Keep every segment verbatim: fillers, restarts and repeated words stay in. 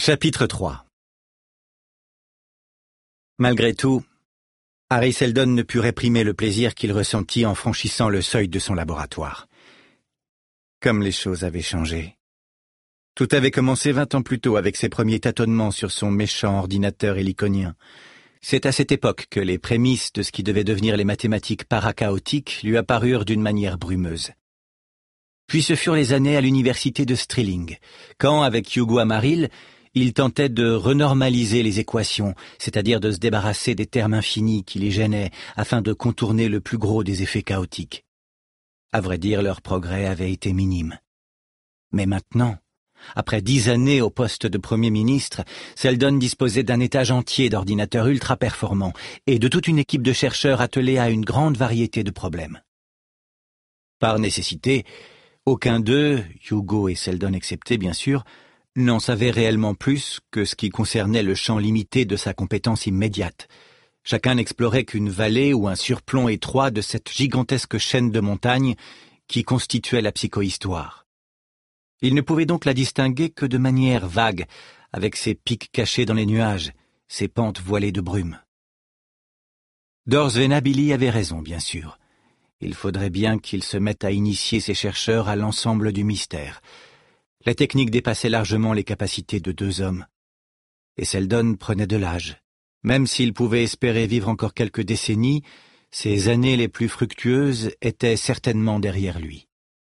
Chapitre trois. Malgré tout, Harry Seldon ne put réprimer le plaisir qu'il ressentit en franchissant le seuil de son laboratoire. Comme les choses avaient changé. Tout avait commencé vingt ans plus tôt avec ses premiers tâtonnements sur son méchant ordinateur héliconien. C'est à cette époque que les prémices de ce qui devait devenir les mathématiques parachaotiques lui apparurent d'une manière brumeuse. Puis ce furent les années à l'université de Stirling, quand, avec Hugo Amaril, il tentait de renormaliser les équations, c'est-à-dire de se débarrasser des termes infinis qui les gênaient, afin de contourner le plus gros des effets chaotiques. À vrai dire, leur progrès avait été minime. Mais maintenant, après dix années au poste de Premier ministre, Seldon disposait d'un étage entier d'ordinateurs ultra-performants et de toute une équipe de chercheurs attelés à une grande variété de problèmes. Par nécessité, aucun d'eux, Hugo et Seldon exceptés bien sûr, n'en savait réellement plus que ce qui concernait le champ limité de sa compétence immédiate. Chacun n'explorait qu'une vallée ou un surplomb étroit de cette gigantesque chaîne de montagnes qui constituait la psychohistoire. Il ne pouvait donc la distinguer que de manière vague, avec ses pics cachés dans les nuages, ses pentes voilées de brume. Dors Venabili avait raison, bien sûr. Il faudrait bien qu'il se mette à initier ses chercheurs à l'ensemble du mystère. La technique dépassait largement les capacités de deux hommes. Et Seldon prenait de l'âge. Même s'il pouvait espérer vivre encore quelques décennies, ses années les plus fructueuses étaient certainement derrière lui.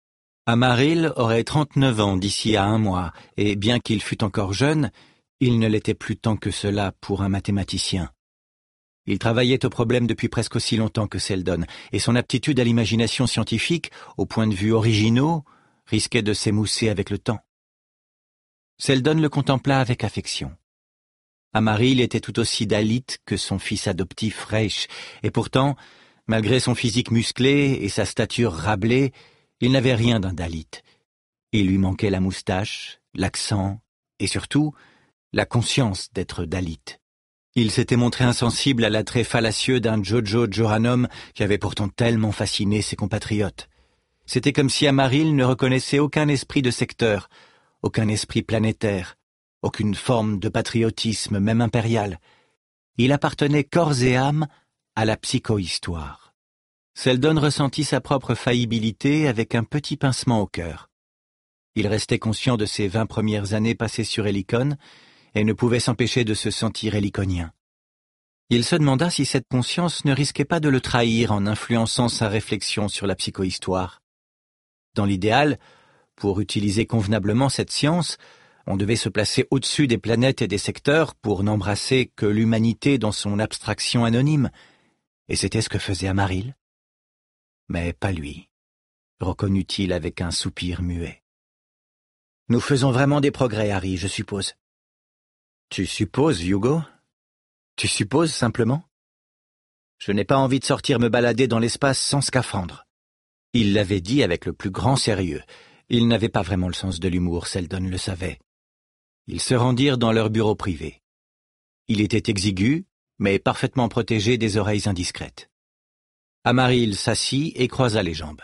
Amaril aurait trente-neuf ans d'ici à un mois, et bien qu'il fût encore jeune, il ne l'était plus tant que cela pour un mathématicien. Il travaillait au problème depuis presque aussi longtemps que Seldon, et son aptitude à l'imagination scientifique, au point de vue originaux, risquait de s'émousser avec le temps. Seldon le contempla avec affection. Amaril était tout aussi dalite que son fils adoptif Reich, et pourtant, malgré son physique musclé et sa stature rablée, il n'avait rien d'un dalite. Il lui manquait la moustache, l'accent, et surtout, la conscience d'être dalite. Il s'était montré insensible à l'attrait fallacieux d'un Jojo Johanom qui avait pourtant tellement fasciné ses compatriotes. C'était comme si Amaril ne reconnaissait aucun esprit de secteur, aucun esprit planétaire, aucune forme de patriotisme, même impérial. Il appartenait corps et âme à la psychohistoire. Seldon ressentit sa propre faillibilité avec un petit pincement au cœur. Il restait conscient de ses vingt premières années passées sur Helicon et ne pouvait s'empêcher de se sentir héliconien. Il se demanda si cette conscience ne risquait pas de le trahir en influençant sa réflexion sur la psychohistoire. Dans l'idéal, pour utiliser convenablement cette science, on devait se placer au-dessus des planètes et des secteurs pour n'embrasser que l'humanité dans son abstraction anonyme, et c'était ce que faisait Amaril. Mais pas lui, reconnut-il avec un soupir muet. « Nous faisons vraiment des progrès, Harry, je suppose. »« Tu supposes, Hugo ? Tu supposes simplement ? Je n'ai pas envie de sortir me balader dans l'espace sans scaphandre. » Il l'avait dit avec le plus grand sérieux. Il n'avait pas vraiment le sens de l'humour, Seldon le savait. Ils se rendirent dans leur bureau privé. Il était exigu, mais parfaitement protégé des oreilles indiscrètes. Amaril s'assit et croisa les jambes.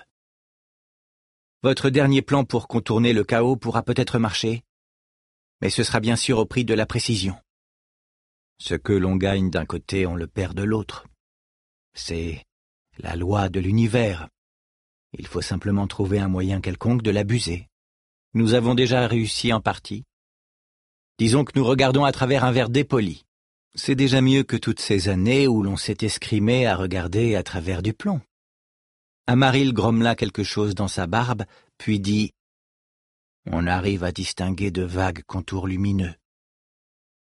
« Votre dernier plan pour contourner le chaos pourra peut-être marcher, mais ce sera bien sûr au prix de la précision. Ce que l'on gagne d'un côté, on le perd de l'autre. C'est la loi de l'univers. Il faut simplement trouver un moyen quelconque de l'abuser. Nous avons déjà réussi en partie. Disons que nous regardons à travers un verre dépoli. C'est déjà mieux que toutes ces années où l'on s'est escrimé à regarder à travers du plomb. » Amaril grommela quelque chose dans sa barbe, puis dit « On arrive à distinguer de vagues contours lumineux. »« Explique-toi. »«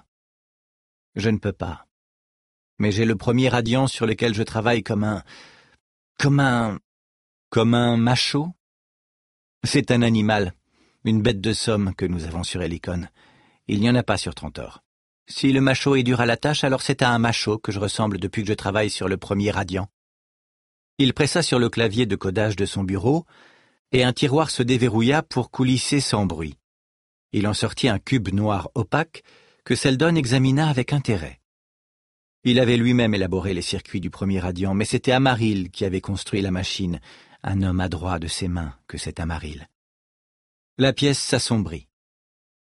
Je ne peux pas. Mais j'ai le premier radiant sur lequel je travaille comme un... comme un... comme un macho. C'est un animal, une bête de somme que nous avons sur Helicon. Il n'y en a pas sur Trantor. Si le macho est dur à la tâche, alors c'est à un macho que je ressemble depuis que je travaille sur le premier radiant. » Il pressa sur le clavier de codage de son bureau, et un tiroir se déverrouilla pour coulisser sans bruit. Il en sortit un cube noir opaque que Seldon examina avec intérêt. Il avait lui-même élaboré les circuits du premier radiant, mais c'était Amaril qui avait construit la machine, un homme adroit de ses mains que cet Amaril. La pièce s'assombrit.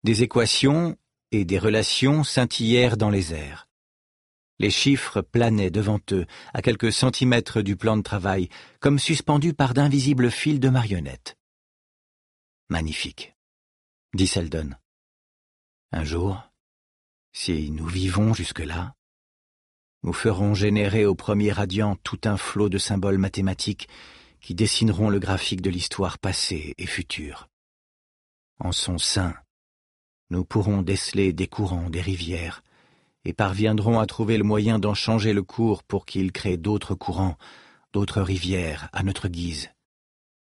Des équations et des relations scintillèrent dans les airs. Les chiffres planaient devant eux, à quelques centimètres du plan de travail, comme suspendus par d'invisibles fils de marionnettes. « Magnifique, » dit Seldon. « Un jour, si nous vivons jusque-là, nous ferons générer au premier radian tout un flot de symboles mathématiques qui dessineront le graphique de l'histoire passée et future. En son sein, nous pourrons déceler des courants, des rivières, et parviendrons à trouver le moyen d'en changer le cours pour qu'il crée d'autres courants, d'autres rivières, à notre guise. »« Oui, »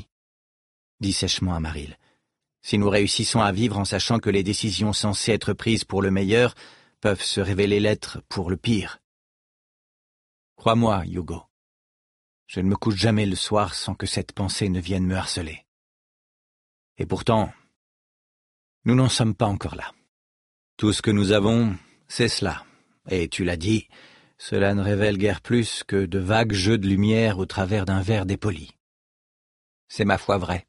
dit sèchement Amaril, « si nous réussissons à vivre en sachant que les décisions censées être prises pour le meilleur peuvent se révéler l'être pour le pire. Crois-moi, Hugo, je ne me couche jamais le soir sans que cette pensée ne vienne me harceler. Et pourtant, nous n'en sommes pas encore là. Tout ce que nous avons, c'est cela. Et tu l'as dit, cela ne révèle guère plus que de vagues jeux de lumière au travers d'un verre dépoli. C'est ma foi vrai.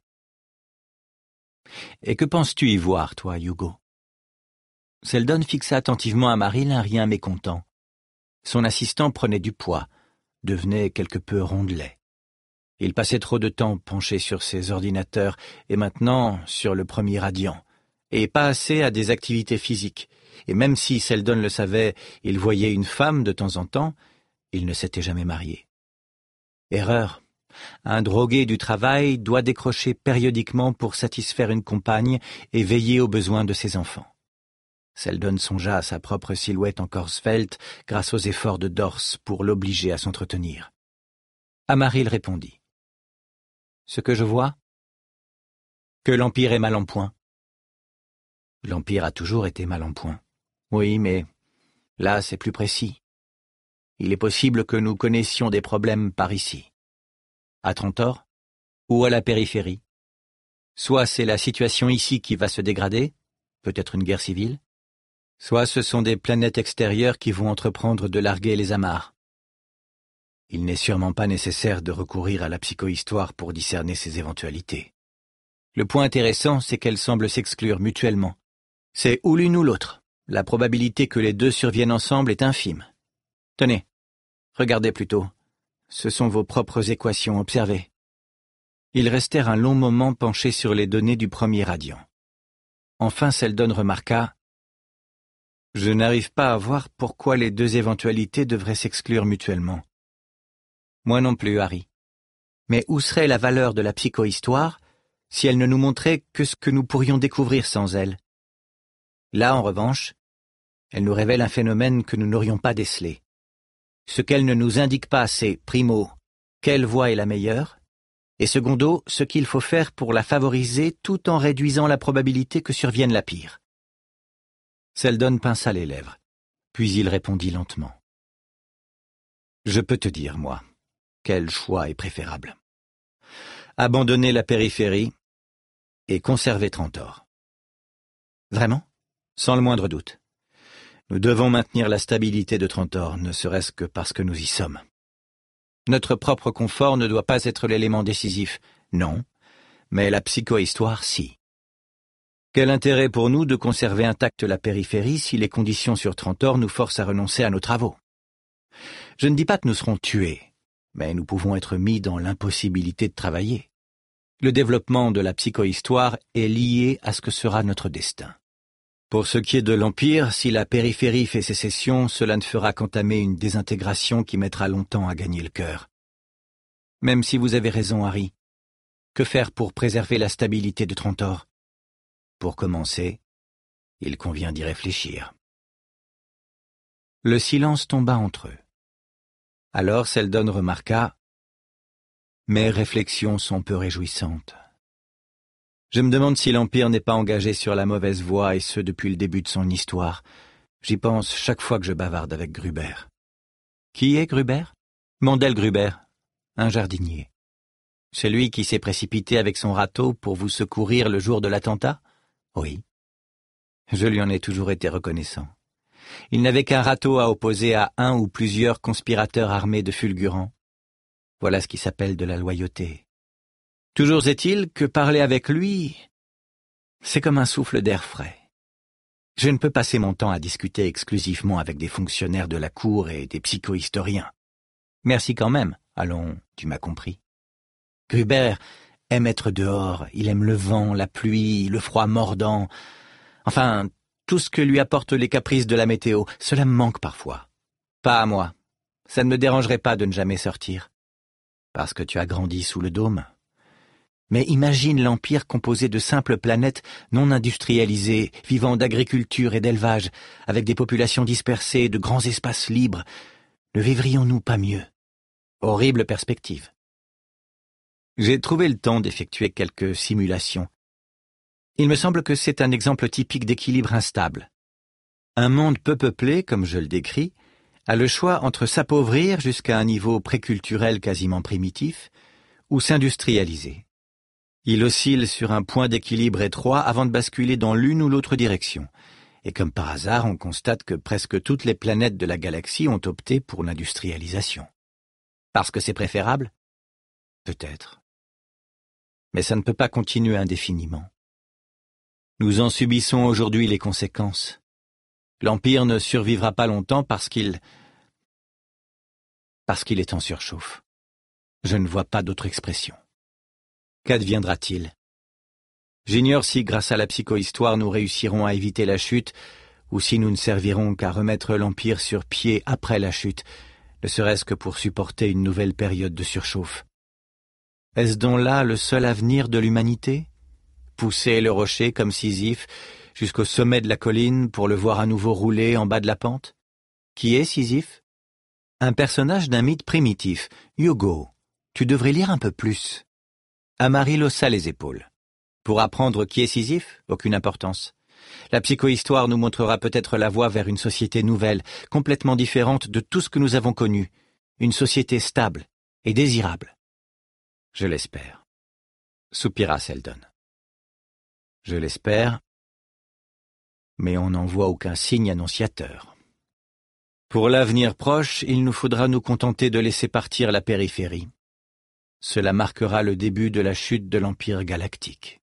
Et que penses-tu y voir, toi, Hugo ? » Seldon fixa attentivement Amaril un rien mécontent. Son assistant prenait du poids, devenait quelque peu rondelet. Il passait trop de temps penché sur ses ordinateurs et maintenant sur le premier radian, et pas assez à des activités physiques. Et même si Seldon le savait, il voyait une femme de temps en temps, il ne s'était jamais marié. Erreur. Un drogué du travail doit décrocher périodiquement pour satisfaire une compagne et veiller aux besoins de ses enfants. Seldon songea à sa propre silhouette encore svelte grâce aux efforts de Dors pour l'obliger à s'entretenir. Amaril répondit. « Ce que je vois ? Que l'Empire est mal en point. » L'Empire a toujours été mal en point. Oui, mais là c'est plus précis. Il est possible que nous connaissions des problèmes par ici. À Trantor ou à la périphérie. Soit c'est la situation ici qui va se dégrader, peut-être une guerre civile, soit ce sont des planètes extérieures qui vont entreprendre de larguer les amarres. Il n'est sûrement pas nécessaire de recourir à la psychohistoire pour discerner ces éventualités. Le point intéressant, c'est qu'elles semblent s'exclure mutuellement. C'est ou l'une ou l'autre. La probabilité que les deux surviennent ensemble est infime. Tenez, regardez plutôt. Ce sont vos propres équations, observez. Ils restèrent un long moment penchés sur les données du premier radian. Enfin Seldon remarqua « Je n'arrive pas à voir pourquoi les deux éventualités devraient s'exclure mutuellement. » Moi non plus, Harry. Mais où serait la valeur de la psychohistoire si elle ne nous montrait que ce que nous pourrions découvrir sans elle ? Là, en revanche, elle nous révèle un phénomène que nous n'aurions pas décelé. Ce qu'elle ne nous indique pas, c'est, primo, quelle voie est la meilleure, et secondo, ce qu'il faut faire pour la favoriser tout en réduisant la probabilité que survienne la pire. Seldon pinça les lèvres, puis il répondit lentement. « Je peux te dire, moi, quel choix est préférable. Abandonner la périphérie et conserver Trantor. Vraiment ? Sans le moindre doute. Nous devons maintenir la stabilité de Trantor, ne serait-ce que parce que nous y sommes. Notre propre confort ne doit pas être l'élément décisif, non, mais la psychohistoire, si. Quel intérêt pour nous de conserver intacte la périphérie si les conditions sur Trantor nous forcent à renoncer à nos travaux ? Je ne dis pas que nous serons tués, mais nous pouvons être mis dans l'impossibilité de travailler. Le développement de la psychohistoire est lié à ce que sera notre destin. Pour ce qui est de l'Empire, si la périphérie fait sécession, cela ne fera qu'entamer une désintégration qui mettra longtemps à gagner le cœur. Même si vous avez raison, Harry, que faire pour préserver la stabilité de Trantor ? Pour commencer, il convient d'y réfléchir. Le silence tomba entre eux. Alors Seldon remarqua « Mes réflexions sont peu réjouissantes. Je me demande si l'Empire n'est pas engagé sur la mauvaise voie, et ce depuis le début de son histoire. J'y pense chaque fois que je bavarde avec Gruber. » Qui est Gruber ? Mandel Gruber, un jardinier. Celui qui s'est précipité avec son râteau pour vous secourir le jour de l'attentat ? Oui. Je lui en ai toujours été reconnaissant. Il n'avait qu'un râteau à opposer à un ou plusieurs conspirateurs armés de fulgurants. Voilà ce qui s'appelle de la loyauté. Toujours est-il que parler avec lui, C'est comme un souffle d'air frais. Je ne peux passer mon temps à discuter exclusivement avec des fonctionnaires de la cour et des psychohistoriens. Merci quand même, allons, tu m'as compris. Gruber aime être dehors, il aime le vent, la pluie, le froid mordant. Enfin, tout ce que lui apportent les caprices de la météo, cela me manque parfois. Pas à moi. Ça ne me dérangerait pas de ne jamais sortir. Parce que tu as grandi sous le dôme. Mais imagine l'Empire composé de simples planètes non industrialisées, vivant d'agriculture et d'élevage, avec des populations dispersées, de grands espaces libres. Ne vivrions-nous pas mieux? Horrible perspective. J'ai trouvé le temps d'effectuer quelques simulations. Il me semble que c'est un exemple typique d'équilibre instable. Un monde peu peuplé, comme je le décris, a le choix entre s'appauvrir jusqu'à un niveau préculturel quasiment primitif ou s'industrialiser. Il oscille sur un point d'équilibre étroit avant de basculer dans l'une ou l'autre direction. Et comme par hasard, on constate que presque toutes les planètes de la galaxie ont opté pour l'industrialisation. Parce que c'est préférable? Peut-être. Mais ça ne peut pas continuer indéfiniment. Nous en subissons aujourd'hui les conséquences. L'Empire ne survivra pas longtemps parce qu'il... parce qu'il est en surchauffe. Je ne vois pas d'autre expression. Qu'adviendra-t-il? J'ignore si, grâce à la psychohistoire, nous réussirons à éviter la chute, ou si nous ne servirons qu'à remettre l'Empire sur pied après la chute, ne serait-ce que pour supporter une nouvelle période de surchauffe. Est-ce donc là le seul avenir de l'humanité? Pousser le rocher comme Sisyphe jusqu'au sommet de la colline pour le voir à nouveau rouler en bas de la pente? Qui est Sisyphe? Un personnage d'un mythe primitif. Hugo, tu devrais lire un peu plus. Amaryl haussa les épaules. Pour apprendre qui est Sisyphe, aucune importance. La psychohistoire nous montrera peut-être la voie vers une société nouvelle, complètement différente de tout ce que nous avons connu. Une société stable et désirable. Je l'espère. Soupira Seldon. Je l'espère, mais on n'en voit aucun signe annonciateur. Pour l'avenir proche, il nous faudra nous contenter de laisser partir la périphérie. Cela marquera le début de la chute de l'Empire galactique.